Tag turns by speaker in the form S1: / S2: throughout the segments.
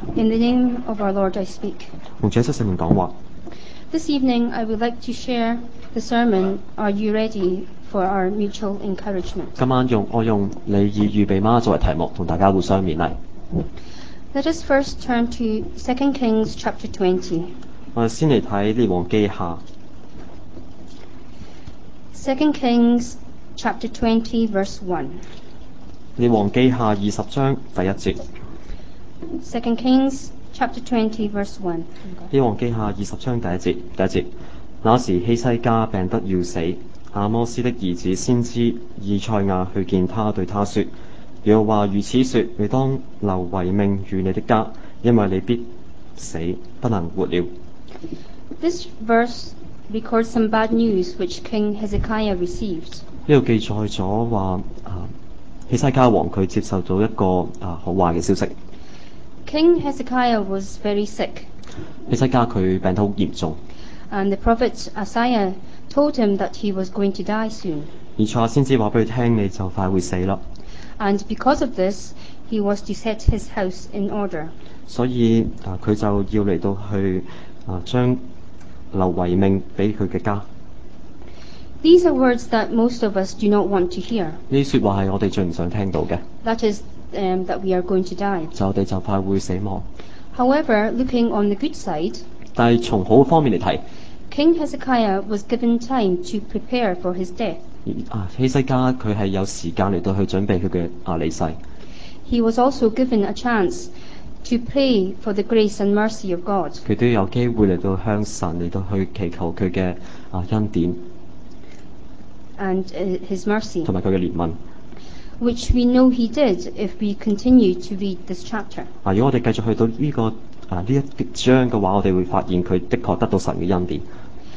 S1: In the name of our Lord I speak.
S2: 奉主耶穌聖名講話。
S1: This evening I would like to share the sermon, Are You Ready, for our mutual encouragement.
S2: 今晚我用你已預備嗎作為題目，同大家互相勉勵。
S1: Let us first turn to 2 Kings chapter 20.
S2: 我哋先嚟睇列王記下。
S1: 2 Kings chapter 20 verse 1.
S2: 列王記下20章第一節。
S1: 2 Kings chapter 20 verse 1.
S2: 列王記下20章第一節。那時希西家病得要死，阿摩斯的兒子先知以賽亞去見他，對他說：耶和華如此說，你當留遺命與你的家，因為你必死，不能活了。
S1: This verse records some bad news which King Hezekiah received.
S2: 呢度記載咗話希西家王佢接受到一個好壞嘅消息。
S1: King Hezekiah was very sick.
S2: 希西家佢病得好嚴重。
S1: And the prophet Isaiah told him that he was going to die soon.
S2: 以賽亞先知話俾佢聽，你就快會死啦。
S1: And because of this, he was to set his house in order.
S2: 所以佢就要嚟到去將留遺命俾佢嘅家。
S1: These are words that most of us do not want to hear.
S2: 呢啲説話係我哋最唔想聽到嘅。
S1: That is, that we are going to die.
S2: 就我哋就快會死亡。
S1: However, looking on the good side,
S2: 但係從好方面嚟睇，
S1: King Hezekiah was given time to prepare for his death.
S2: 希西家佢係有時間嚟到去準備佢嘅離世。
S1: He was also given a chance to pray for the grace and mercy of God.
S2: 佢都有機會嚟到向神嚟到去祈求佢嘅恩典
S1: And his mercy,
S2: 同埋佢嘅憐憫。
S1: which we know he did if we continue to read this chapter.
S2: 如果我哋繼續去到呢一章嘅話，我哋會發現佢的確得到神嘅恩典。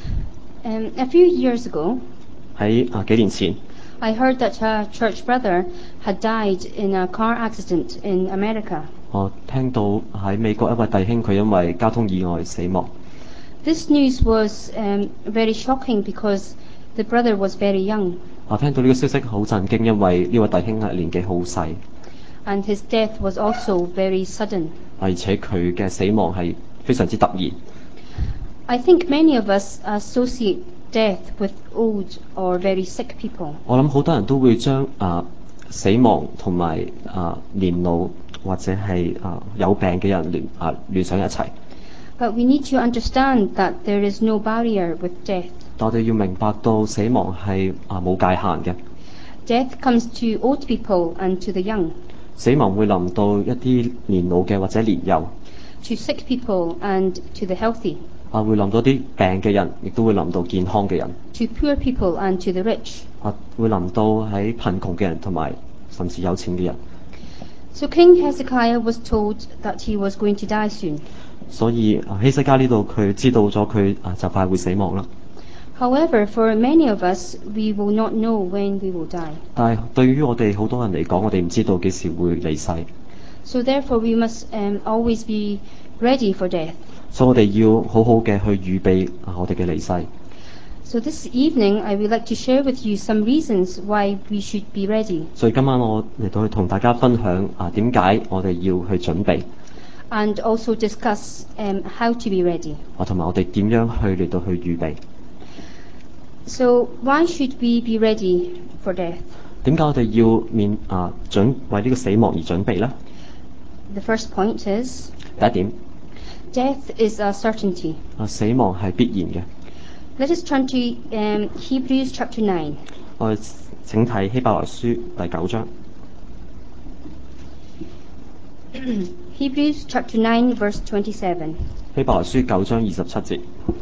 S1: A few years ago,
S2: 喺幾年前，
S1: I heard that a church brother had died in a car accident in America.
S2: 我聽到喺美國一位弟兄佢因為交通意外死亡。
S1: This news was very shocking because the brother was very young.
S2: 我聽到呢個消息好震驚，因為呢位弟兄係年紀好細，
S1: And his death was also very sudden.
S2: 而且佢嘅死亡係非常之突然。
S1: I think many of us associate death with old or very sick people.
S2: 我諗好多人都會將死亡同埋年老或者係有病嘅人聯上一齊。
S1: But we need to understand that there is no barrier with death.
S2: 但我哋要明白到死亡係冇界限嘅。
S1: Death comes to old people and to the young,
S2: 死亡會臨到一啲年老嘅或者年幼，
S1: to sick people and to the healthy,
S2: 會臨到啲病嘅人，亦都會臨到健康嘅人，
S1: to poor people and to the rich.
S2: 會臨到喺貧窮嘅人同埋甚至有錢嘅人。
S1: So King Hezekiah was told that he was going to die soon.
S2: 所以希西家呢度佢知道咗佢就快會死亡啦。
S1: However, for many of us, we will not know when we will die.
S2: 但係對於我哋好多人嚟講，我哋唔知道幾時會離世。
S1: So therefore, we must always be ready for death.
S2: 所以我哋要好好嘅去預備我哋嘅離世。
S1: So this evening, I would like to share with you some reasons why we should be ready,
S2: 所以今晚我嚟到去同大家分享點解我哋要去準備，
S1: and also discuss how to be ready.
S2: 同埋我哋點樣去嚟到去預備。
S1: So why should we be ready for death?
S2: 點解我哋要為呢個死亡而準備呢？
S1: The first point is
S2: 第一點，
S1: death is a certainty.
S2: 死亡係必然嘅。
S1: Let us turn to Hebrews chapter 9.
S2: 我哋請睇希伯來書第9章。
S1: Hebrews chapter 9 verse 27.
S2: 希伯來書9章27節。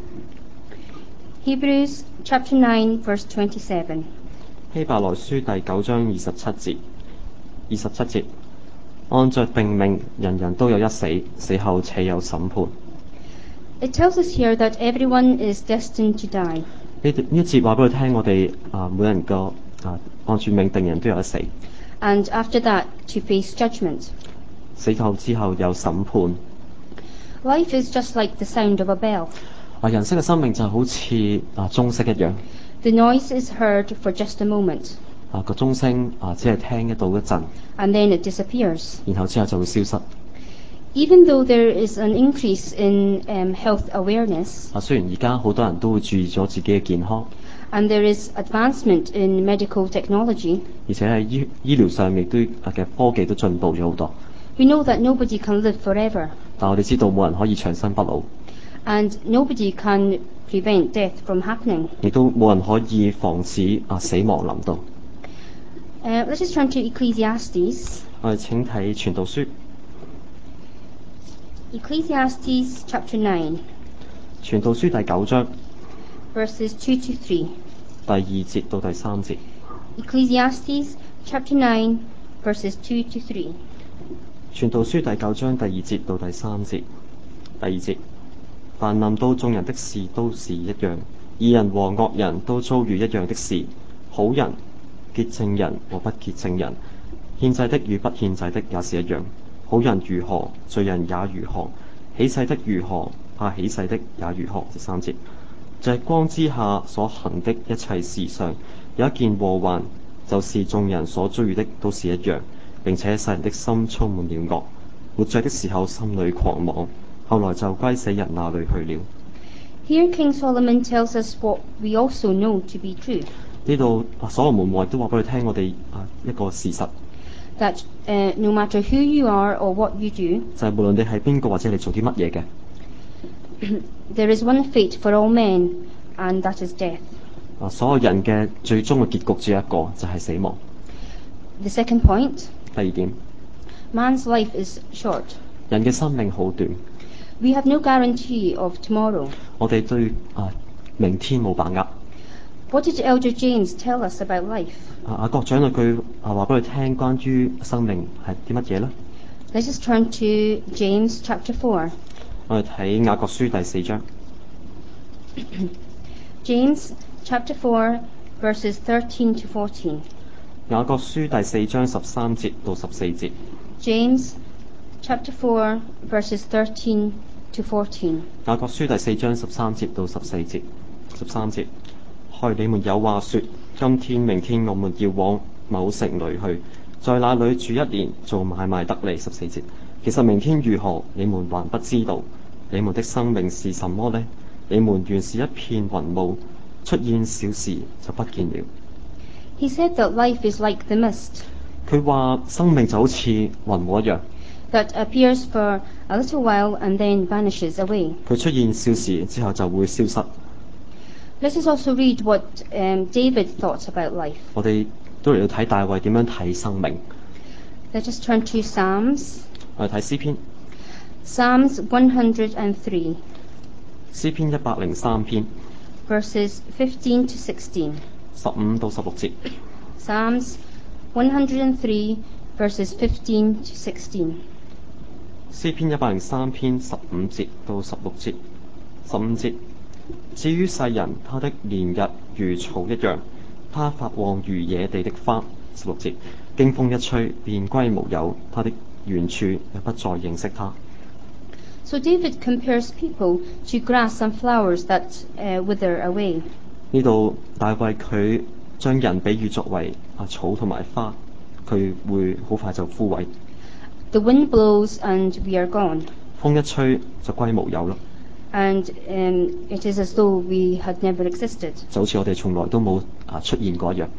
S1: Hebrews chapter 9 verse 27.
S2: 希伯來書第9章27節，按着定命，人人都有一死，死後且有審判。
S1: It tells us here that everyone is destined to die.
S2: 呢一節話俾佢聽，我哋每人個按住命定人都有一死，
S1: And after that, to face judgment.
S2: 死後之後有審判。
S1: Life is just like the sound of a bell.
S2: 人生嘅生命就好似鐘聲一樣。
S1: The noise is heard for just a moment,
S2: 個鐘聲只係聽得到一陣，
S1: and then it disappears.
S2: 然後之後就會消失。
S1: Even though there is an increase in health awareness,
S2: 雖然而家好多人都會注意咗自己嘅健康，
S1: and there is advancement in medical technology,
S2: 而且喺醫療上面嘅科技都進步咗好多。
S1: we know that nobody can live forever,
S2: 但我哋知道冇人可以長生不老，
S1: and nobody can prevent death from happening.
S2: 亦都冇人可以防止死亡臨到。
S1: Let's just turn to Ecclesiastes.
S2: 我哋請睇傳道書，
S1: Ecclesiastes chapter 9,
S2: 傳道書第9章
S1: verses 2 to 3.
S2: 第2節到第3節。
S1: Ecclesiastes chapter 9, verses 2 to 3.
S2: 傳道書第9章第2節到第3節。第2節，凡臨到眾人的事都是一樣，義人和惡人都遭遇一樣的事，好人、潔淨人和不潔淨人，獻祭的與不獻祭的也是一樣。好人如何，罪人也如何；起誓的如何，怕起誓的也如何。第3節，在光之下所行的一切事上，有一件禍患，就是眾人所遭遇的都是一樣，並且世人的心充滿了惡，活着的時候心裏狂妄，後來就歸死人那裏去了。
S1: Here King Solomon tells us what we also know to be true,
S2: 呢度所羅門王亦都話俾佢聽，我哋一個事實，
S1: that no matter who you are or what you do,
S2: 就係無論你係邊個或者你做啲乜嘢嘅，
S1: there is one fate for all men, and that is death.
S2: 所有人嘅最終嘅結局只有一個，就係死亡。
S1: The second point,
S2: 第2點，
S1: man's life is short.
S2: 人嘅生命好短，
S1: We have no guarantee of tomorrow.
S2: 我哋對明天冇把握。
S1: What did Elder James tell us about life?
S2: 國長佢話俾佢聽關於生命係啲乜嘢呢？
S1: Let's just turn to James chapter 4.
S2: 我哋睇雅各書第4章，
S1: James chapter 4, verses 13 to 14.
S2: 雅各書第4章13節到14節。
S1: James chapter 4, verses 13 to 14.
S2: 雅各書第4章13節到14節。13節，害你們有話說，今天明天我們要往某城裏去，在那裏住1年，做買賣得利。14節，其實明天如何，你們還不知道。你們的生命是什麼呢？你們原是一片雲霧，出現小時就不見了。
S1: He said that life is like the mist
S2: 佢話生命就好似雲霧一樣，
S1: that appears for a little while and then vanishes away.
S2: 佢出現少時之後就會消失。
S1: Let us also read what David thought about life.
S2: 我哋都嚟到睇大衛點樣睇生命。
S1: Let us turn to Psalms.
S2: 我哋睇詩篇，
S1: Psalms 103,
S2: 詩篇103篇
S1: verses 15 to 16.
S2: 15到16節。
S1: Psalms 103, verses 15 to 16.
S2: 詩篇103篇15節到16節。15節，至於世人，他的年日如草一樣，他發旺如野地的花。16節，經風一吹，便歸無有，他的原處也不再認識他。
S1: So David compares people to grass and flowers that wither away.
S2: 呢度大衛佢將人比喻作為草同埋花，佢會好快就枯萎。
S1: The wind blows and we are gone.
S2: 風一吹就歸無有啦，
S1: And it is as though we had never existed.
S2: 就好似我哋從來都冇出現過一樣。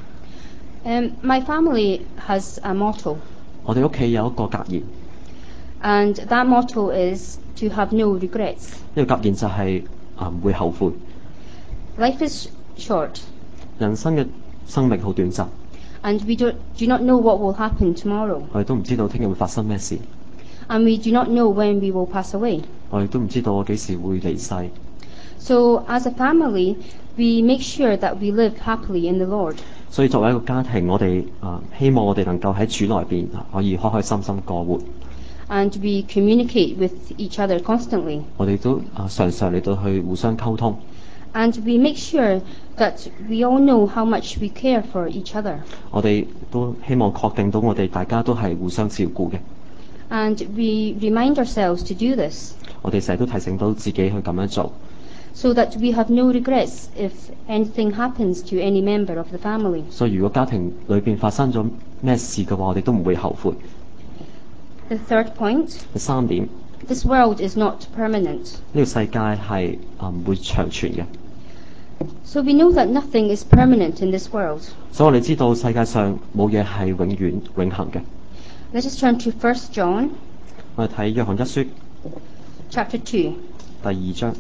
S1: My family has a motto,
S2: 我哋屋企有一個格言，
S1: and that motto is to have no regrets.
S2: 呢個格言就係唔會後悔。
S1: Life is short,
S2: 人生嘅生命好短暫，
S1: and we do not know what will happen tomorrow,
S2: 我哋都唔知道聽日會發生咩事，
S1: and we do not know when we will pass away.
S2: 我哋都唔知道我幾時會離世。
S1: So as a family, we make sure that we live happily in the Lord.
S2: 所以作為一個家庭，我哋希望我哋能夠喺主內邊可以開開心心過活。
S1: And we communicate with each other constantly.
S2: 我哋都常常嚟到去互相溝通。
S1: And we make sure that we all know how much we care for each other.
S2: 我哋都希望確定到我哋大家都係互相照顧嘅。
S1: And we remind ourselves to do this,
S2: 我哋成日都提醒到自己去咁樣做，
S1: so that we have no regrets if anything happens to any member of the family.
S2: 所以如果家庭裏邊發生咗咩事嘅話，我哋都唔會後悔。
S1: The third point,
S2: 第3點，
S1: this world is not permanent.
S2: 呢個世界係唔會長存嘅。
S1: So we know that nothing is permanent in this world.
S2: 所以我哋知道世界上冇嘢係永遠永恆嘅。
S1: Let us turn to 1 John
S2: 我哋睇約翰一書
S1: chapter 2.
S2: 第2章。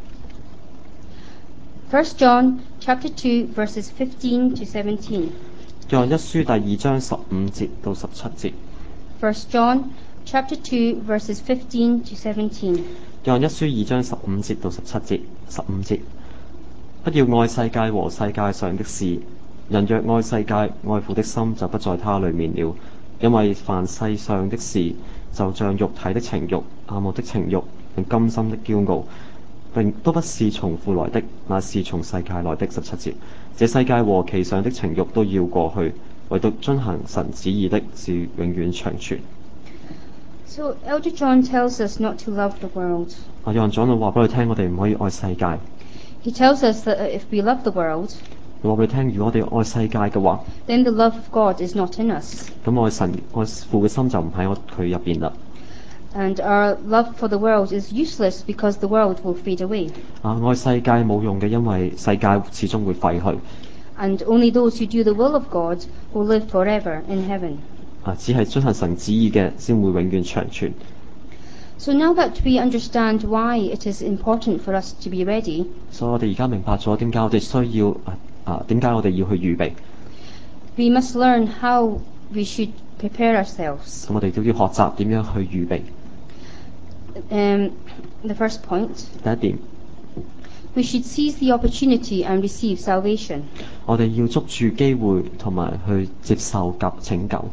S1: 1 John chapter 2 verses 15 to 17.
S2: 約翰一書第2章15節到17節。
S1: 1 John chapter 2 verses 15 to 17.
S2: 約翰一書2章15節到17節。15節，不要愛世界和世界上的事。人若愛世界，愛父的心就不在他裡面了。因為凡世上的事，就像肉體的情慾、眼目的情慾，並甘心的驕傲，並都不是從父來的，乃是從世界來的。17節，這世界和其上的情慾都要過去，唯獨遵行神旨意的是永遠長存。
S1: So Elder John tells us not to love the world.
S2: 約翰長老話俾佢聽，我哋唔可以愛世界。
S1: He tells us that if we love the world,
S2: 佢話俾佢聽，如果我哋愛世界嘅話，
S1: then the love of God is not in us.
S2: 咁愛神愛父嘅心就唔喺佢入邊啦。
S1: And our love for the world is useless because the world will fade away.
S2: 愛世界冇用嘅，因為世界始終會廢去。
S1: And only those who do the will of God will live forever in heaven.
S2: 只係遵行神旨意嘅先會永遠長存。
S1: So now that we understand why it is important for us to be ready,
S2: 所以我哋而家明白咗點解我哋需要點解我哋要去預備。
S1: we must learn how we should prepare ourselves.
S2: 咁我哋都要學習點樣去預備。
S1: The first point,
S2: 第一點，
S1: we should seize the opportunity and receive salvation.
S2: 我哋要捉住機會同埋去接受及拯救。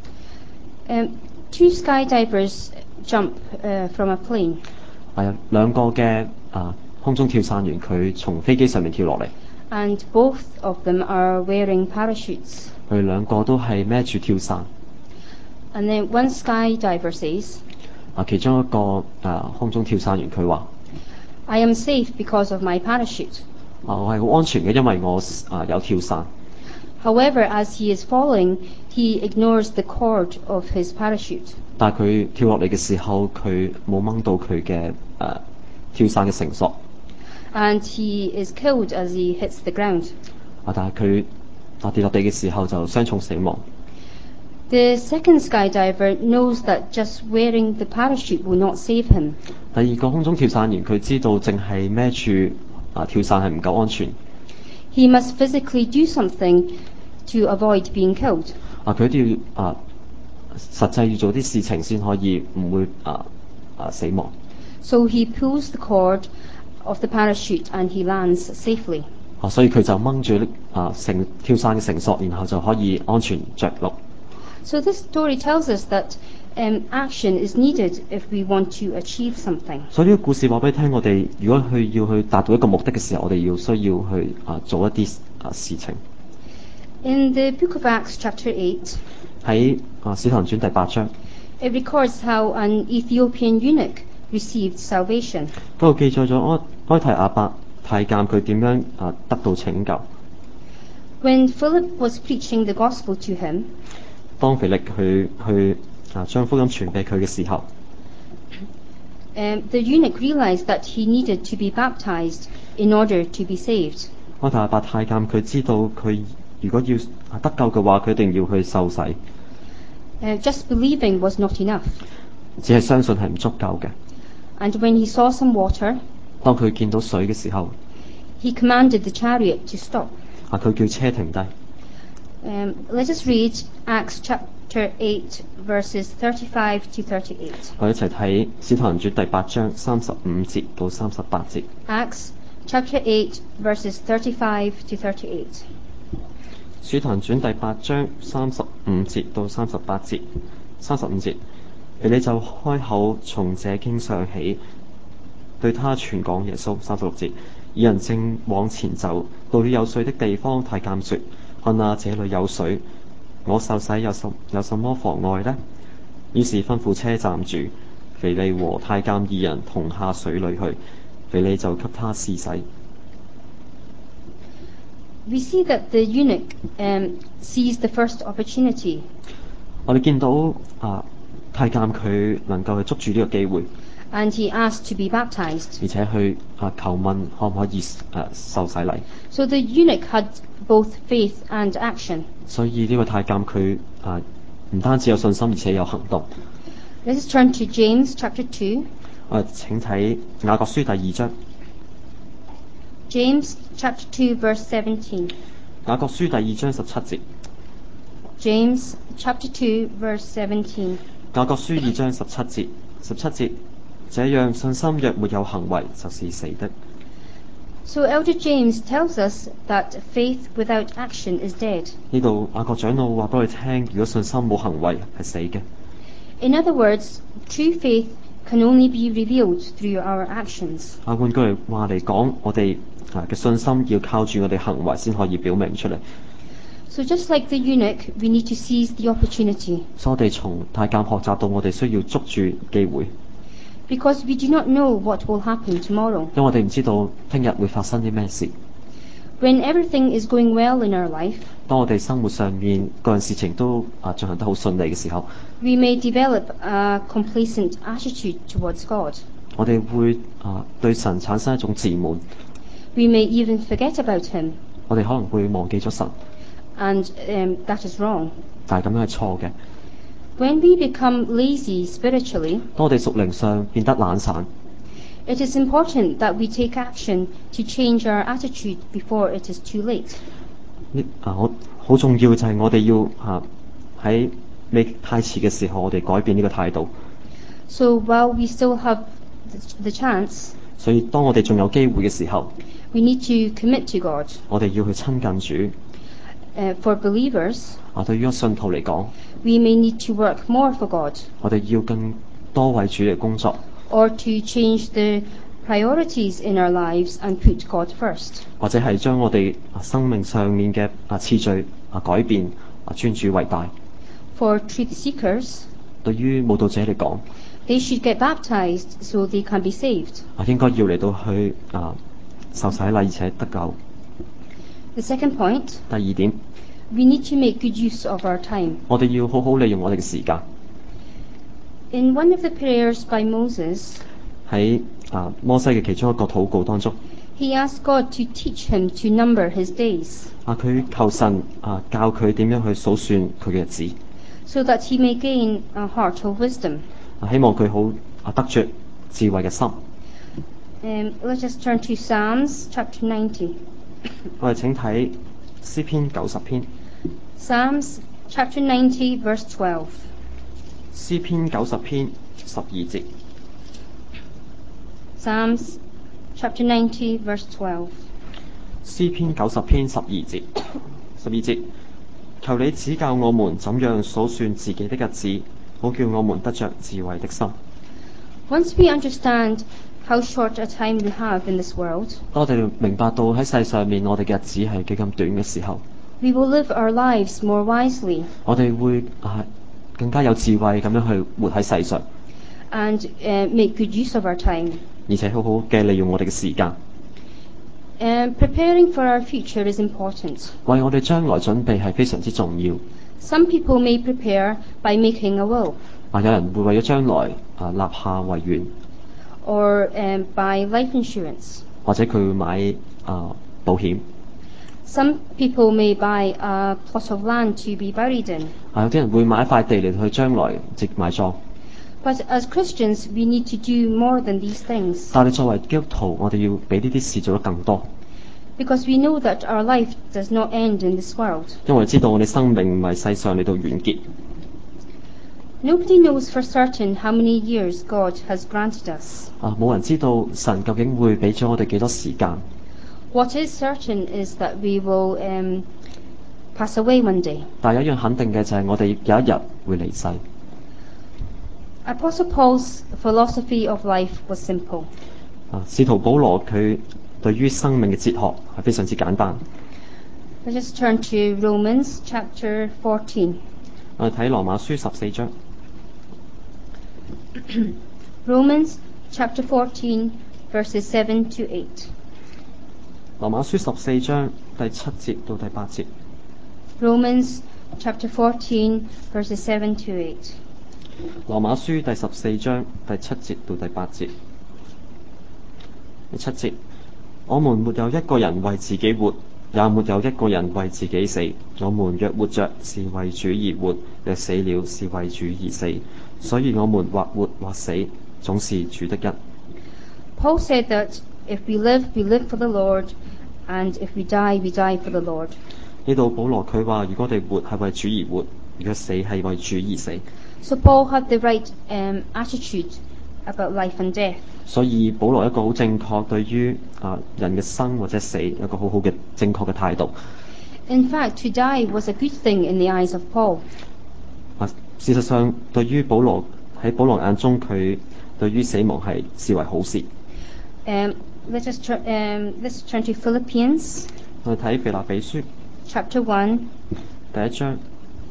S1: Two skydivers jump from a plane.
S2: 兩個嘅空中跳傘員，佢從飛機上面跳落嚟。
S1: And both of them are wearing parachutes.
S2: 佢哋兩個都係孭住跳傘。
S1: And then one skydiver says,
S2: 其中一個空中跳傘員佢話：
S1: I am safe because of my parachute.
S2: 我係好安全嘅，因為我有跳傘。
S1: However, as he is falling, he ignores the cord of his parachute.
S2: 但係佢跳落嚟嘅時候，佢冇掹到佢嘅跳傘嘅繩索。
S1: And he is killed as he hits the ground.
S2: 但係佢跌落地嘅時候就傷重死亡。
S1: The second skydiver knows that just wearing the parachute will not save him.
S2: 第二個空中跳傘員佢知道淨係孭住跳傘係唔夠安全。
S1: He must physically do something to avoid being killed.
S2: 佢都要實際要做啲事情先可以唔會死亡。
S1: So he pulls the cord of the parachute and he lands safely.
S2: 所以佢就掹住跳傘嘅繩索，然後就可以安全着陸。
S1: So this story tells us that action is needed if we want to achieve something.
S2: 所以呢個故事話俾你聽，我哋如果要去達到一個目的嘅時候，我哋需要去做一啲事情。
S1: In the book of Acts chapter 8,
S2: 喺使徒行傳第8章，
S1: it records how an Ethiopian eunuch received salvation.
S2: 嗰度記載咗埃提亞伯太監佢點樣得到拯救。
S1: When Philip was preaching the gospel to him,
S2: 當腓力去將福音傳俾佢嘅時候，
S1: the eunuch realized that he needed to be baptized in order to be saved.
S2: 埃提亞伯太監佢知道佢如果要得救嘅話，佢一定要去受洗。
S1: Just believing was not enough.
S2: 只係相信係唔足夠嘅。
S1: And when he saw some water,
S2: 當佢見到水嘅時候，
S1: he commanded the chariot to stop.
S2: 佢叫車停低。
S1: Let us read Acts chapter 8 verses 35 to 38.
S2: 我哋一齊睇使徒行傳第8章35節到38節。
S1: Acts chapter 8 verses 35 to 38.
S2: 使徒行傳第8章35節到38節。35節，腓利就開口從這經上起，對他傳講耶穌。36節，二人正往前走，到了有水的地方，太監說：看啊，這裡有水，我受洗有什麼妨礙呢？於是吩咐車站住，腓利和太監二人同下水裡去，腓利就給他施洗。
S1: We see that the eunuch seized the first opportunity.
S2: 我哋見到太監佢能夠去捉住呢個機會。
S1: and he asked to be baptized.
S2: 而且去求問可唔可以受洗禮。
S1: So the eunuch had both faith and action.
S2: 所以呢位太監佢唔單止有信心，而且有行動。
S1: Let us turn to James chapter 2.
S2: 請睇雅各書第2章。
S1: James chapter 2 verse 17.
S2: 雅各書第2章17節。
S1: James chapter 2 verse 17.
S2: 雅各書2章17節，這樣信心若沒有行為，就是死的。
S1: So Elder James tells us that faith without action is dead.
S2: 呢度雅各長老話俾我哋聽，如果信心冇行為係死嘅。
S1: In other words, true faith can only be revealed through our actions.
S2: 換句話嚟講，我哋嘅信心要靠住我哋行為先可以表明出嚟。
S1: So just like the eunuch, we need to seize the opportunity.
S2: 所以我哋從太監學習到，我哋需要捉住機會。
S1: Because we do not know what will happen tomorrow.
S2: 因為我哋唔知道聽日會發生啲咩事。
S1: When everything is going well in our life,
S2: 當我哋生活上面各樣事情都進行得好順利嘅時候，
S1: we may develop a complacent attitude towards God.
S2: 我哋會對神產生一種自滿。
S1: We may even forget about Him.
S2: 我哋可能會忘記咗神。
S1: And that is wrong.
S2: 但係咁樣係錯嘅。
S1: When we become lazy spiritually,
S2: 當我哋屬靈上變得懶散，
S1: it is important that we take action to change our attitude before it is too late.
S2: 好重要就係我哋要喺未太遲嘅時候，我哋改變呢個態度。
S1: So while we still have the chance,
S2: 所以當我哋仲有機會嘅時候，
S1: we need to commit to God.
S2: 我哋要去親近主。
S1: For believers,
S2: 對於信徒嚟講，
S1: we may need to work more for God.
S2: 我哋要更多為主嚟工作。
S1: Or to change the priorities in our lives and put God first.
S2: 或者係將我哋生命上面嘅次序改變，尊主為大。
S1: For truth seekers,
S2: 對於慕道者嚟講，
S1: they should get baptized so they can be saved.
S2: 應該要嚟到去受洗禮而且得救。
S1: The second point,
S2: 第二點，
S1: we need to make good use of our time.
S2: 我哋要好好利用我哋嘅時間。
S1: In one of the prayers by Moses,
S2: 喺摩西嘅其中一個禱告當中，
S1: he asked God to teach him to number his days,
S2: 佢求神教佢點樣去數算佢嘅日子，
S1: so that he may gain a heart of wisdom.
S2: 希望佢好得着智慧嘅心。
S1: Let us turn to Psalms chapter 90.
S2: 我哋請睇詩篇90篇。
S1: Psalms chapter 90 verse 12.
S2: 詩篇90篇12節。
S1: Psalms chapter 90 verse 12.
S2: 詩篇90篇12節。12節，求你指教我們怎樣數算自己的日子，好叫我們得着智慧的心。
S1: Once we understand how short a time we have in this world,
S2: 當我哋明白到喺世上面我哋嘅日子係幾咁短嘅時候，
S1: we will live our lives more wisely
S2: 我哋會更加有智慧咁樣去活喺世上，
S1: and make good use of our time.
S2: 而且好好嘅利用我哋嘅時間。
S1: Preparing for our future is important.
S2: 為我哋將來準備係非常之重要。
S1: Some people may prepare by making a will,
S2: 有人會為咗將來立下遺願，
S1: or by life insurance.
S2: 或者佢會買保險。
S1: Some people may buy a plot of land to be buried in.
S2: 有啲人會買一塊地嚟去將來植埋葬。
S1: But as Christians, we need to do more than these things.
S2: 但係作為基督徒，我哋要比呢啲事做得更多。
S1: Because we know that our life does not end in this world.
S2: 因為我哋知道我哋生命唔係世上嚟到完結。
S1: Nobody knows for certain how many years God has granted us.
S2: 冇人知道神究竟會俾咗我哋幾多時間。
S1: What is certain is that we will pass away one day.
S2: 但係有一樣肯定嘅就係我哋有一日會離世。
S1: Apostle Paul's philosophy of life was simple.
S2: 使徒保羅佢對於生命嘅哲學係非常之簡單。
S1: Let us turn to Romans chapter 14.
S2: 我哋睇羅馬書14章。
S1: Romans chapter 14 verses 7 to 8.
S2: 羅馬書14章第7節到第8節。
S1: Romans chapter 14 verses 7 to 8.
S2: 羅馬書第14章第7節到第8節。第7節，我們沒有一個人為自己活，也沒有一個人為自己死。我們若活着，是為主而活；若死了，是為主而死。所以我們或活或死，總是主的恩。
S1: Paul said that if we live, we live for the Lord, and if we die, we die for the Lord.
S2: 呢度保羅佢話：如果我哋活係為主而活，如果死係為主而死。
S1: So Paul had the right attitude about life and death.
S2: 所以保羅一個好正確對於人嘅生或者死有一個好好嘅正確嘅態度。
S1: In fact, to die was a good thing in the eyes of Paul.
S2: 事實上，對於保羅喺保羅眼中，佢對於死亡係視為好事。
S1: Let's turn to Philippians.
S2: 我哋睇腓立比書
S1: Chapter 1.
S2: 第一章。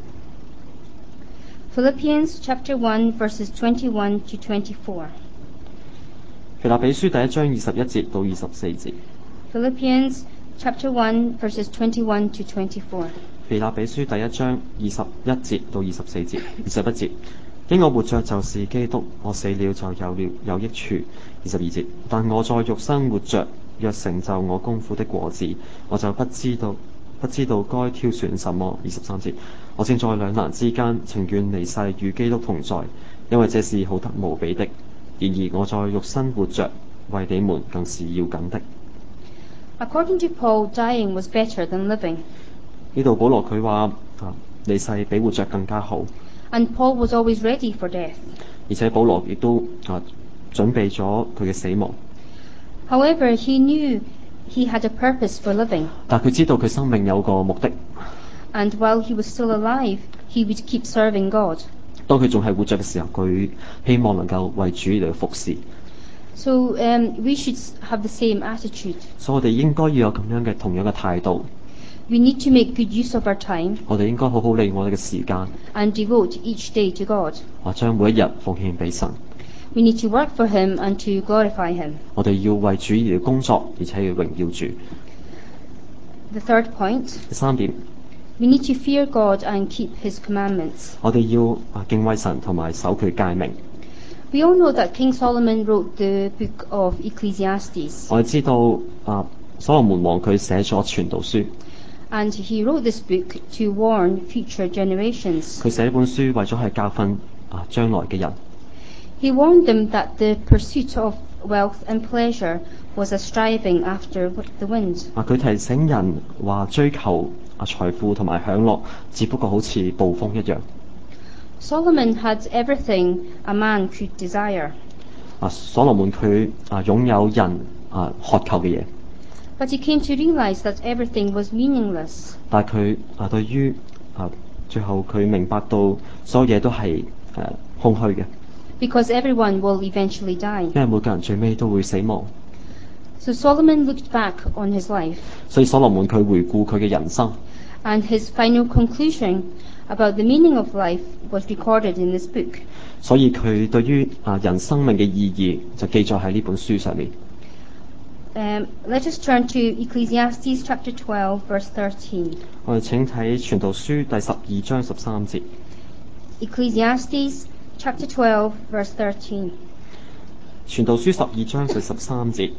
S1: Philippians chapter 1 verses 21 to 24.
S2: 腓立比書第一章21節到24節。
S1: Philippians chapter 1 verses 21 to 24.
S2: 腓立比書第一章21節到24節。21節，因我活着就是基督，我死了就有益處。22節，但我在肉身活着，若成就我功夫的果子，我就不知道該挑選什麼。23節，我正在兩難之間，情願離世與基督同在，因為這是好得無比的。然而我在肉身活着，為你們更是要緊的。
S1: According to Paul, dying was better than living.
S2: 呢度保羅佢話離世比活着更加好。
S1: And Paul was always ready for death.
S2: 而且保羅亦都準備咗佢嘅死亡。
S1: However, he knew he had a purpose for living.
S2: 但佢知道佢生命有個目的。
S1: And while he was still alive, he would keep serving God.
S2: 當佢仲係活着嘅時候，佢希望能夠為主嚟服侍。
S1: So we should have the same attitude.
S2: 所以我哋應該要有咁樣嘅同樣嘅態度。
S1: We need to make good use of our time.
S2: 我哋應該好好利用我哋嘅時間。
S1: And devote each day to God.
S2: 將每一日奉獻俾神。
S1: We need to work for Him and to glorify Him.
S2: 我哋要為主而工作，而且要榮耀主。
S1: The third point.
S2: 第三點。
S1: We need to fear God and keep His commandments.
S2: 我哋要敬畏神同埋守佢誡命。
S1: We all know that King Solomon wrote the book of Ecclesiastes.
S2: 我哋知道所羅門王佢寫咗傳道書。
S1: And he wrote this book to warn future generations.
S2: 佢寫呢本書為咗係教訓將來嘅人。
S1: He warned them that the pursuit of wealth and pleasure was a striving after the wind.
S2: 佢提醒人話追求財富同埋享樂，只不過好似暴風一樣。
S1: Solomon had everything a man could desire.
S2: 所羅門佢擁有人渴求嘅嘢。
S1: But he came to realize that everything was meaningless.
S2: 但係佢對於最後佢明白到所有嘢都係空虛嘅。
S1: Because everyone will eventually die.
S2: 因為每個人最尾都會死亡。
S1: So Solomon looked back on his life.
S2: 所以所羅門佢回顧佢嘅人生。
S1: And his final conclusion about the meaning of life was recorded in this book.
S2: 所以佢對於人生命嘅意義就記載喺呢本書上面。
S1: Let us turn to Ecclesiastes chapter 12 verse 13.
S2: 我哋請睇傳道書第12章13節。
S1: Ecclesiastes chapter 12 verse 13.
S2: 傳道書12章第13節。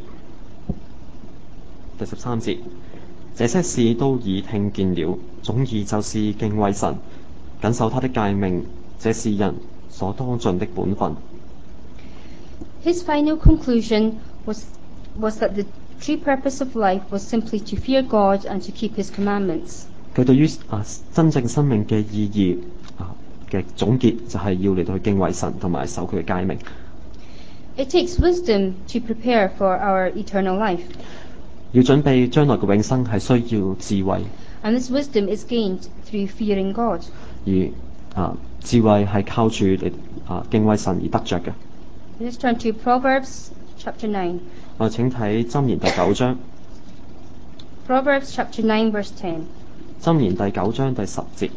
S2: 第13節，這些事都已聽見了，總義就是敬畏神，謹守他的誡命，這是人所當盡的本分。
S1: His final conclusion was that the true purpose of life was simply to fear God and to keep His commandments.
S2: 佢對於真正生命嘅意義嘅總結就係要嚟到去敬畏神同埋守佢嘅誡命。
S1: It takes wisdom to prepare for our eternal life.
S2: 要準備將來嘅永生係需要智慧。
S1: And this wisdom is gained through fearing God.
S2: 而智慧係靠住敬畏神而得着嘅。
S1: Let's turn to Proverbs chapter 9.
S2: 我哋請睇箴言第9章。
S1: Proverbs chapter 9 verse 10.
S2: 箴言第9章第10節。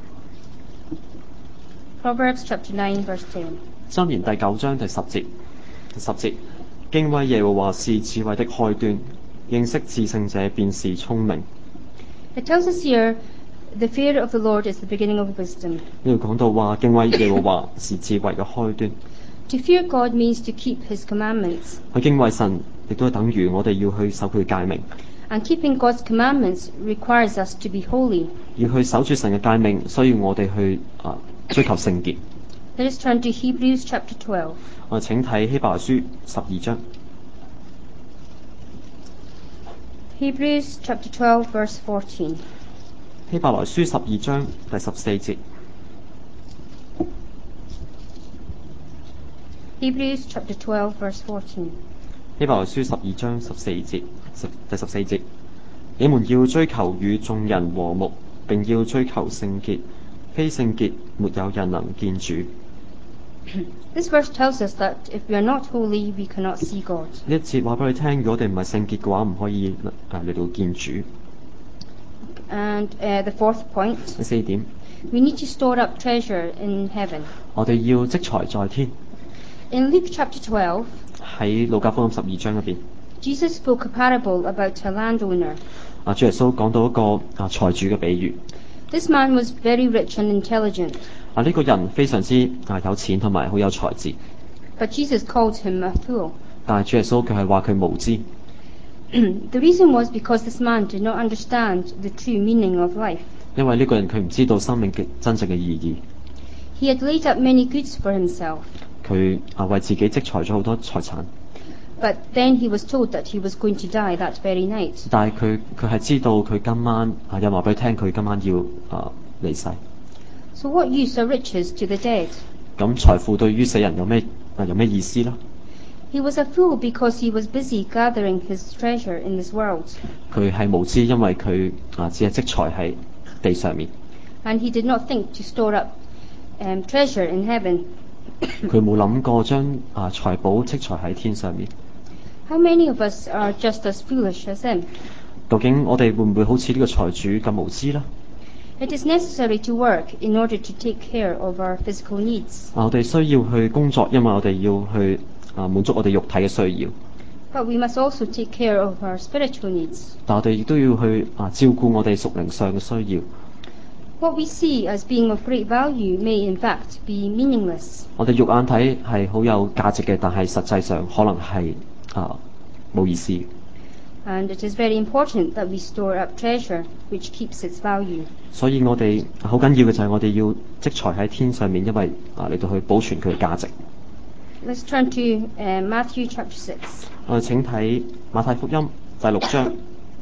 S1: Proverbs chapter 9 verse 10.
S2: 箴言第9章第10節。10節，敬畏耶和華是智慧的開端，認識至聖者便是聰明。
S1: It tells us here the fear of the Lord is the beginning of wisdom.
S2: 呢度講到話敬畏耶和華是智慧嘅開端。
S1: To fear God means to keep His commandments.
S2: 去敬畏神亦都係等於我哋要去守佢嘅誡命。
S1: And keeping God's commandments requires us to be holy.
S2: 要去守住神嘅誡命，需要我哋去追求聖潔。
S1: Let us turn to Hebrews chapter 12.
S2: 我哋請睇希伯來書12章。
S1: Hebrews chapter 12 verse 14.
S2: 希伯來書12章第14節。
S1: Hebrews chapter 12 verse 14.
S2: 希伯來書12章14節，第14節，你們要追求與眾人和睦，並要追求聖潔，非聖潔沒有人能見主。
S1: This verse tells us that if we are not holy, we cannot see God.
S2: 呢一節話俾你聽，如果我哋唔係聖潔嘅話，唔可以嚟到見主。
S1: And the fourth point,
S2: 第4點，
S1: we need to store up treasure in heaven.
S2: 我哋要積財在天。
S1: In Luke chapter 12,
S2: 喺路加福音12章入邊，
S1: Jesus spoke a parable about a landowner.
S2: 主耶穌講到一個財主嘅比喻。
S1: This man was very rich and intelligent,
S2: 呢個人非常之有錢同埋好有才智，
S1: but Jesus called him a fool.
S2: 但係主耶穌佢係話佢無知。
S1: The reason was because this man did not understand the true meaning of life.
S2: 因為呢個人佢唔知道生命嘅真正嘅意義。
S1: He had laid up many goods for himself,
S2: 佢為自己積財咗好多財產，
S1: but then he was told that he was going to die that very night.
S2: 但係佢係知道佢今晚有話俾佢聽，佢今晚要離世。
S1: So what use are riches to the dead?
S2: 咁財富對於死人有咩意思呢？
S1: He was a fool because he was busy gathering his treasure in this world,
S2: 佢係無知，因為佢只係積財喺地上面，
S1: and he did not think to store up treasure in heaven.
S2: 佢冇諗過將財寶積財喺天上面。
S1: How many of us are just as foolish as him?
S2: 究竟我哋會唔會好似呢個財主咁無知呢？
S1: It is necessary to work in order to take care of our physical needs,
S2: 我哋需要去工作，因為我哋要去滿足我哋肉體嘅需要。
S1: but we must also take care of our spiritual needs.
S2: 但我哋亦都要去照顧我哋屬靈上嘅需要。
S1: What we see as being of great value may in fact be meaningless.
S2: 我哋肉眼睇係好有價值嘅，但係實際上可能係冇意思。
S1: And it is very important that we store up treasure which keeps its value.
S2: 所以我哋好緊要嘅就係我哋要積財喺天上面，因為嚟到去保存佢嘅價值。
S1: Let's turn to Matthew chapter 6.
S2: 我哋請睇馬太福音第6章。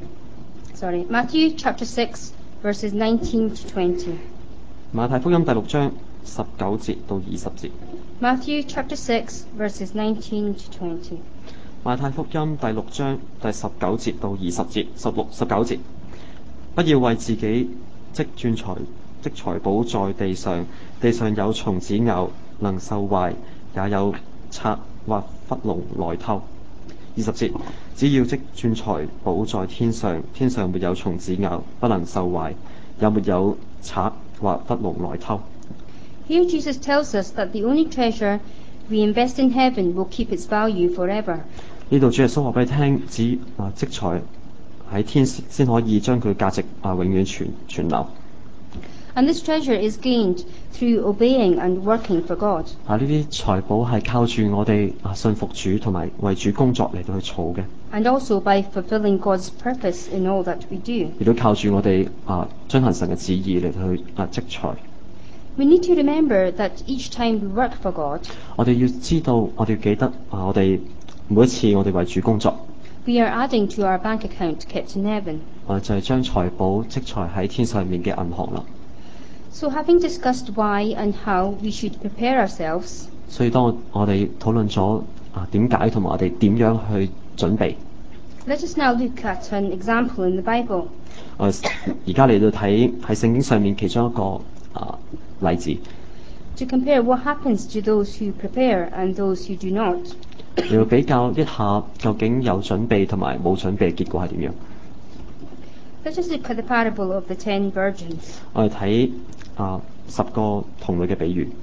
S1: Matthew chapter 6 verses 19 to 20.
S2: 馬太福音第6章19節到20節。
S1: Matthew chapter 6 verses 19 to 20.
S2: 馬太福音第6章第19節到20節，19節。不要為自己積財寶在地上，地上有蟲子咬，能受壞，也有賊或窟窿來偷。20節，只要積財寶在天上，天上沒有蟲子咬，不能受壞，也沒有賊或窟窿來偷。
S1: Here Jesus tells us that the only treasure we invest in heaven will keep its value forever.
S2: 呢度主耶穌話俾你聽，只積財喺天先可以將佢價值永遠存留。
S1: And this treasure is gained through obeying and working for God.
S2: 呢啲財寶係靠住我哋信服主同埋為主工作嚟到去儲嘅，
S1: And also by fulfilling God's purpose in all that we do.
S2: 亦都靠住我哋遵行神嘅旨意嚟到去積財。
S1: We need to remember that each time we work for God,
S2: 我哋要知道，我哋要記得我哋每一次我哋為主工作，
S1: we are adding to our bank account kept in heaven.
S2: 我哋就係將財寶積財喺天上面嘅銀行啦。
S1: So having discussed why and how we should prepare ourselves,
S2: 所以當我哋討論咗點解同埋我哋點樣去準備，
S1: let us now look at an example in the Bible.
S2: 我哋而家嚟到睇喺聖經上面其中一個例子，
S1: To compare what happens to those who prepare and those who do not.
S2: 你要比較一下究竟有準備同埋冇準備嘅結果係點樣。
S1: Let us look at the parable of the 10 virgins.
S2: 我哋睇10個童女嘅比喻。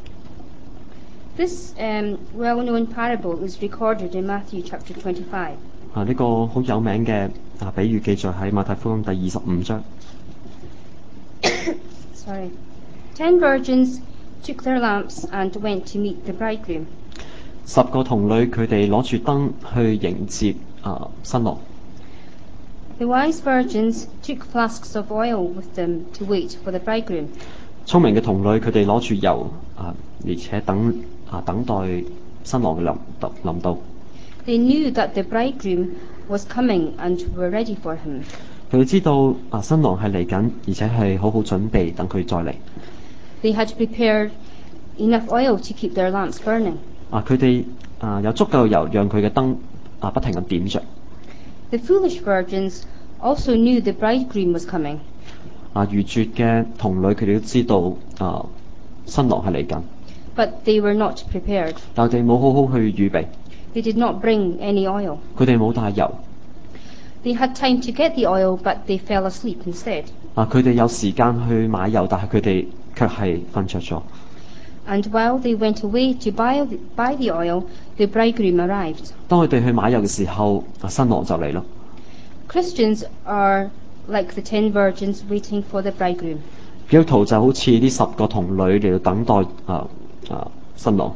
S1: This well-known parable is recorded in Matthew chapter 25.
S2: 呢個好有名嘅比喻記載喺馬太福音第25章。
S1: 10 virgins took their lamps and went to meet the bridegroom.
S2: 10個童女佢哋攞住燈去迎接新郎。
S1: The wise virgins took flasks of oil with them to wait for the bridegroom.
S2: 聰明嘅童女佢哋攞住油而且等待新郎嘅臨到。
S1: They knew that the bridegroom was coming and were ready for him.
S2: 佢哋知道新郎係嚟緊，而且係好好準備等佢再嚟。
S1: They had prepared enough oil to keep their lamps burning.
S2: 佢哋有足夠嘅油，讓佢嘅燈不停咁點着。
S1: The foolish virgins also knew the bridegroom was coming.
S2: 愚拙嘅童女佢哋都知道新郎係嚟緊，
S1: But they were not prepared.
S2: 但佢哋冇好好去預備，
S1: They did not bring any oil.
S2: 佢哋冇帶油。
S1: They had time to get the oil, but they fell asleep instead.
S2: 佢哋有時間去買油，但係佢哋卻係瞓着咗。
S1: And while they went away to buy the oil, the bridegroom arrived.
S2: 當佢哋去買油嘅時候，新郎就嚟啦。
S1: Christians are like the 10 virgins waiting for the bridegroom.
S2: 基督徒就好似呢10個童女嚟到等待新郎。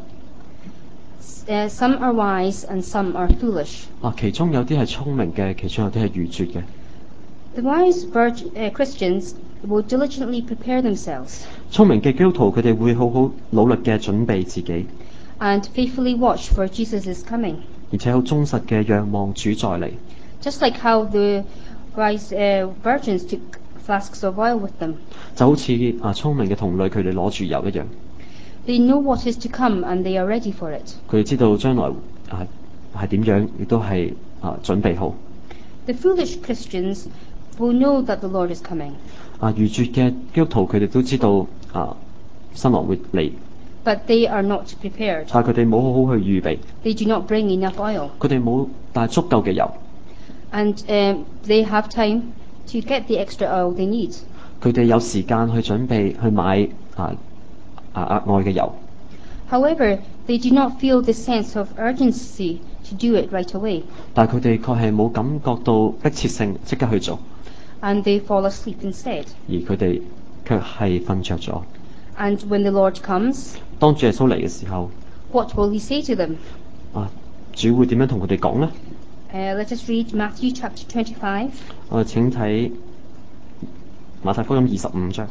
S1: Some are wise and some are foolish.
S2: 其中有啲係聰明嘅，其中有啲係愚拙嘅。
S1: The wise Christians will diligently prepare themselves
S2: 聰明嘅基督徒佢哋會好好努力嘅準備自己，
S1: and faithfully watch for Jesus' coming.
S2: 而且好忠實嘅仰望主再嚟。
S1: Just like how the wise virgins took flasks of oil with them.
S2: 就好似聰明嘅童女佢哋攞住油一樣，
S1: They know what is to come and they are ready for it.
S2: 佢哋知道將來係點樣，亦都係準備好。
S1: The foolish Christians will know that the Lord is coming,
S2: 愚拙嘅基督徒佢哋都知道新郎會嚟，
S1: but they are not prepared.
S2: 但係佢哋冇好好去預備，
S1: They do not bring enough oil,
S2: 佢哋冇帶足夠嘅油，
S1: and they have time to get the extra oil they need.
S2: 佢哋有時間去準備去買額外嘅油，
S1: However, they do not feel the sense of urgency to do it right away,
S2: 但係佢哋確係冇感覺到迫切性即刻去做，
S1: and they fall asleep instead.
S2: 而佢哋卻係瞓着咗。
S1: And when the Lord comes,
S2: 當主耶穌嚟嘅時候，
S1: what will he say to them?
S2: 主會點樣同佢哋講呢？
S1: Let us read Matthew chapter 25,
S2: 我哋請睇馬太福音25章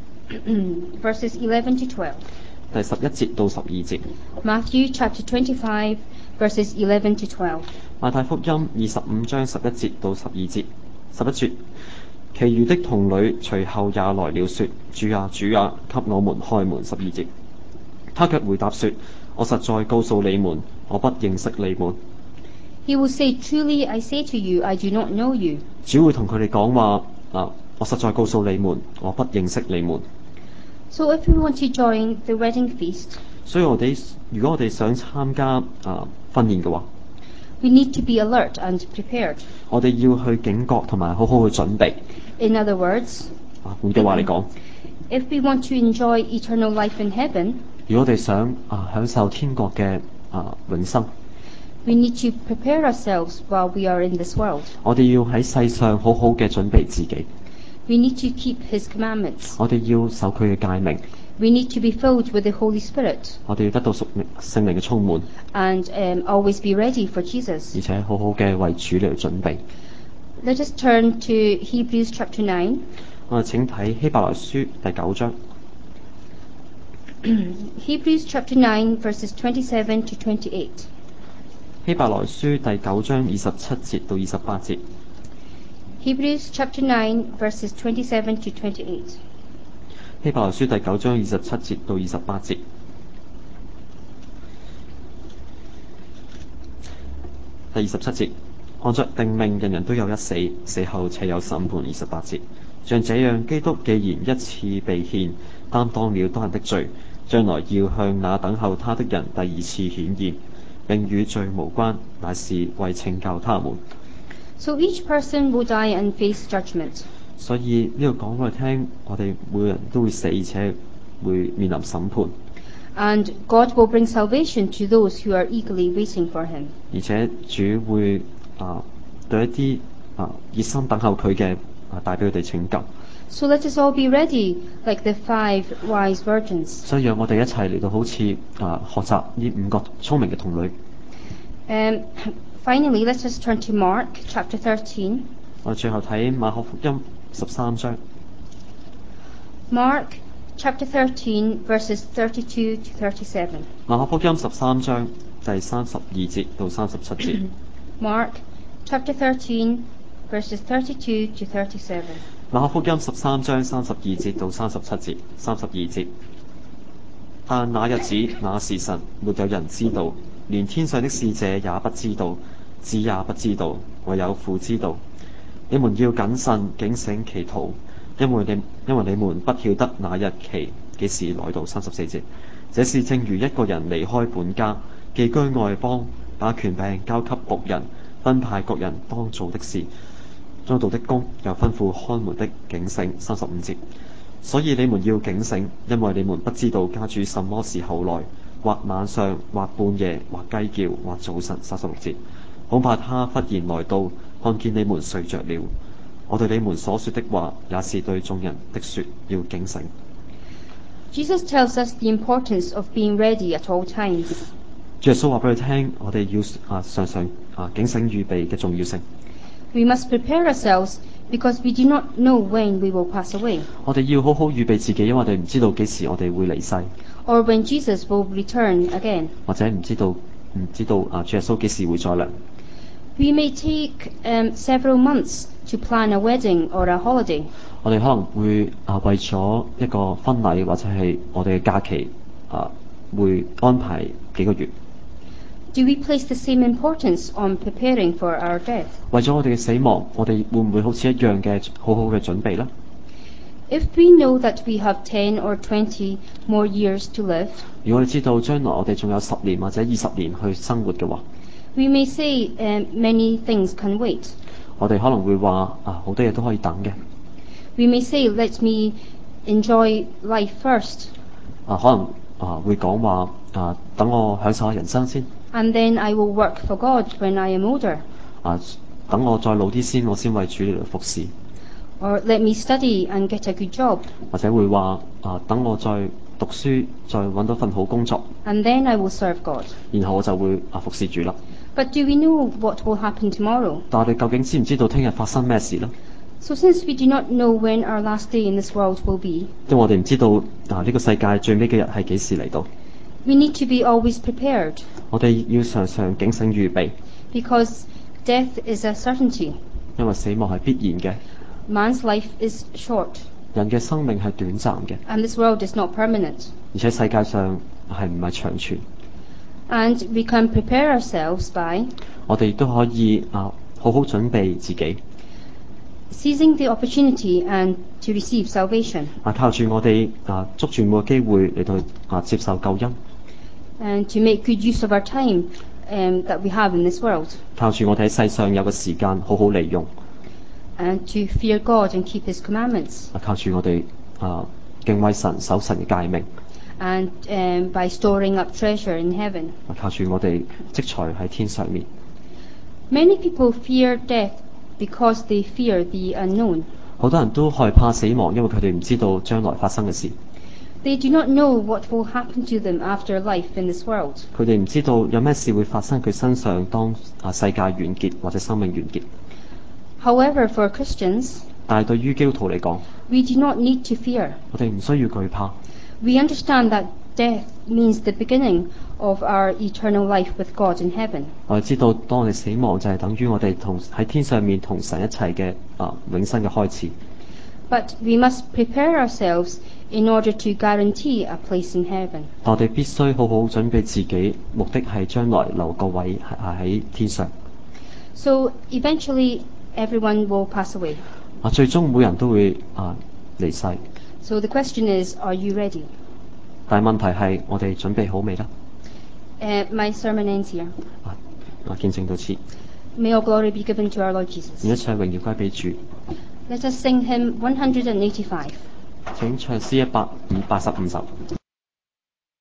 S1: verses 11 to 12.
S2: 第11節到12節。
S1: Matthew chapter 25, verses 11 to 12.
S2: 馬太福音25章11節到12節。11節，其餘的童女隨後也來了，說：主啊，主啊，給我們開門。12節，他卻回答說：我實在告訴你們，我不認識你們。
S1: He will say, Truly I say to you, I do not know you.
S2: 主會同佢哋講話我實在告訴你們，我不認識你們。
S1: So if we want to join the wedding feast,
S2: 所以如果我哋想參加婚宴嘅話，
S1: we need to be alert and prepared.
S2: 我哋要去警覺同埋好好去準備。
S1: In other words,
S2: 換句話嚟講，
S1: if we want to enjoy eternal life in heaven,
S2: 如果我哋想享受天國嘅永生，
S1: we need to prepare ourselves while we are in this world.
S2: 我哋要喺世上好好嘅準備自己。
S1: We need to keep His commandments.
S2: 我哋要守佢嘅誡命，
S1: We need to be filled with the Holy Spirit
S2: 我哋要得到聖靈嘅充滿，
S1: and always be ready for Jesus.
S2: 而且好好嘅為主嚟準備。
S1: Let us turn to Hebrews chapter 9.
S2: 我哋請睇希伯來書第9章。
S1: Hebrews chapter 9, verses 27 to 28.
S2: 希伯來書第9章27節到28節。
S1: Hebrews chapter 9, verses 27 to 28.
S2: 希伯來書第9章27節到28節。第27節，按着定命，人人都有一死，死後且有審判。28節，像這樣，基督既然一次被獻，擔當了多人的罪，將來要向那等候他的人第二次顯現，並與罪無關，乃是為拯救他們。
S1: So each person will die and face judgment.
S2: 所以呢度講俾我哋聽，我哋每個人都會死，而且會面臨審判。
S1: And God will bring salvation to those who are eagerly waiting for Him.
S2: 而且主會對一啲熱心等候佢嘅帶俾佢哋拯救。
S1: So let us all be ready, like the 5 wise virgins.
S2: 所以讓我哋一齊嚟到好似學習呢5個聰明嘅童女。
S1: Finally, let us turn to Mark chapter 13.
S2: 我哋最後睇馬可福音13章。
S1: Mark chapter 13 verses 32 to 37.
S2: 馬可福音13章第32節到37節。
S1: Mark chapter 13 verses 32 to 37.
S2: 馬可福音13章32節到37節。32節，但那日子那時辰，沒有人知道，連天上的使者也不知道，子也不知道，唯有父知道。你們要謹慎警醒祈禱，因為你們不曉得那日期幾時來到。34節，這是正如一個人離開本家，寄居外邦，把權柄交給僕人，分派各人當做的事。當做的工，又吩咐看門的警醒。35節，所以你們要警醒，因為你們不知道家主什麼時候來，或晚上，或半夜，或雞叫，或早晨。36節，恐怕他忽然來到，看見你們睡着了。我對你們所說的話，也是對眾人的說，要警醒。
S1: Jesus tells us the importance of being ready at all times.
S2: 主耶穌話俾佢聽，我哋要常常警醒預備嘅重要性。
S1: We must prepare ourselves because we do not know when we will pass away.
S2: 我哋要好好預備自己，因為我哋唔知道幾時我哋會離世。
S1: Or when Jesus will return again.
S2: 或者唔知道主耶穌幾時會再嚟。
S1: We may take several months to plan a wedding or a holiday.
S2: 我哋可能會為咗一個婚禮或者係我哋嘅假期會安排幾個月。
S1: Do we place the same importance on preparing for our death?
S2: 為咗我哋嘅死亡，我哋會唔會好似一樣嘅好好嘅準備呢？
S1: If we know that we have 10 or 20 more years to live,
S2: 如果你知道將來我哋仲有10年或者20年去生活嘅話，
S1: we may say many things can wait.
S2: 我哋可能會話好多嘢都可以等嘅。
S1: We may say, let me enjoy life first.
S2: 可能會講話等我享受下人生先。
S1: And then I will work for God when I am older.
S2: 等我再老啲先，我先為主嚟服侍。
S1: Or let me study and get a good job.
S2: 或者會話等我再讀書，再揾到份好工作。
S1: And then I will serve God.
S2: 然後我就會服侍主啦。
S1: But do we know what will happen tomorrow?
S2: 但我哋究竟知唔知道聽日發生咩事呢？
S1: So since we do not know when our last day in this world will be,
S2: 因為我哋唔知道呢個世界最尾嘅日係幾時嚟到。
S1: we need to be always prepared.
S2: 我哋要常常警醒預備。
S1: Because death is a certainty.
S2: 因為死亡係必然嘅。
S1: Man's life is short.
S2: 人嘅生命係短暫嘅。
S1: And this world is not permanent.
S2: 而且世界上係唔係長存。
S1: And we can prepare ourselves by
S2: 我哋亦都可以好好準備自己。
S1: seizing the opportunity and to receive salvation.
S2: 靠住我哋捉住每個機會嚟到接受救恩。
S1: And to make good use of our time that we have in this world.
S2: 靠住我哋喺世上有個時間好好利用。
S1: And to fear God and keep His commandments.
S2: 靠住我哋敬畏神、守神嘅誡命。
S1: And by storing up treasure in heaven.
S2: 靠住我哋積財喺天上面。
S1: Many people fear death because they fear the unknown.
S2: 好多人都害怕死亡，因為佢哋唔知道將來發生嘅事。
S1: They do not know what will happen to them after life in this world.
S2: 佢哋唔知道有咩事會發生佢身上當世界完結或者生命完結。
S1: However, for Christians,
S2: 但係對於基督徒嚟講，
S1: we do not need to fear. 我
S2: 哋唔需要懼怕。
S1: We understand that death means the beginning of our eternal life with God in heaven.
S2: 我哋知道，當我哋死亡就係等於我哋喺天上面同神一齊嘅永生嘅開始。
S1: But we must prepare ourselves in order to guarantee a place in heaven.
S2: 我哋必須好好準備自己，目的係將來留個位喺天上。
S1: So eventually everyone will pass away.
S2: 最終每人都會離世。
S1: So the question is, are you ready?
S2: 但係問題係，我哋準備好未呢？
S1: My sermon ends here.
S2: 見證到此。
S1: May all glory be given to our Lord Jesus.
S2: 願一切榮耀歸俾主。
S1: Let us sing hymn 185.
S2: 請唱詩185首。